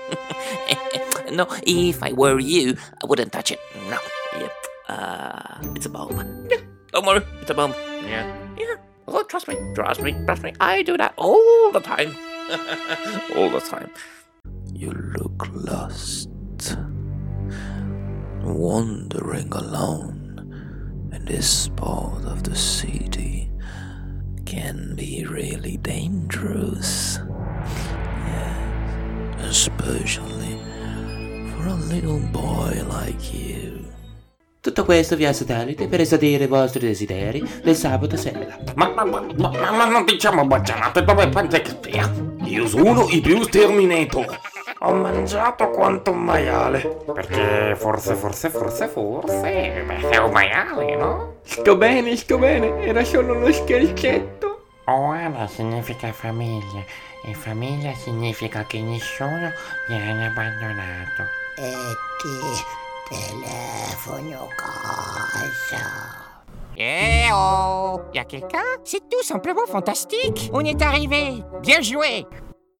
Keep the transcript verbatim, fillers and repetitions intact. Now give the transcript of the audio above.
No, if I were you, I wouldn't touch it. No. Yep. Uh, it's a bomb. Yeah. Don't worry, it's a bomb. Yeah. Yeah. Oh, trust me, trust me, trust me. I do that all the time. All the time. You look lost. Wandering alone in this part of the city can be really dangerous. Yes, especially for a little boy like you. Tutto questo via satellite per esaudire i vostri desideri del sabato sera. Ma, ma, ma, ma, ma non diciamo baciate, dove pensi che sia? Io sono il più sterminato. Ho mangiato quanto un maiale. Perché forse, forse, forse, forse... Beh, è un maiale, no? Sto bene, sto bene, era solo uno scherzetto. Oana significa famiglia, e famiglia significa che nessuno viene abbandonato. E ti telefono casa. Eh oh, y'a quelqu'un? C'est tout simplement fantastique. On est arrivé. Bien joué.